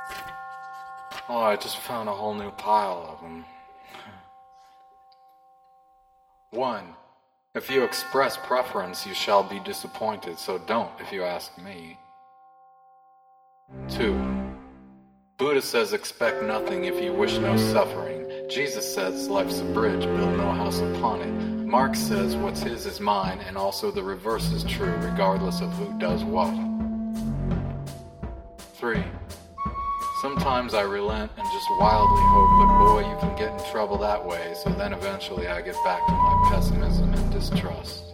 Oh, I just found a whole new pile of them. 1. If you express preference, you shall be disappointed, so don't if you ask me. 2. Buddha says expect nothing if you wish no suffering. Jesus says life's a bridge, build no house upon it. Marx says what's his is mine, and also the reverse is true, regardless of who does what. 3. Sometimes I relent and just wildly hope, but boy, you can get in trouble that way, so then eventually I get back to my pessimism and distrust.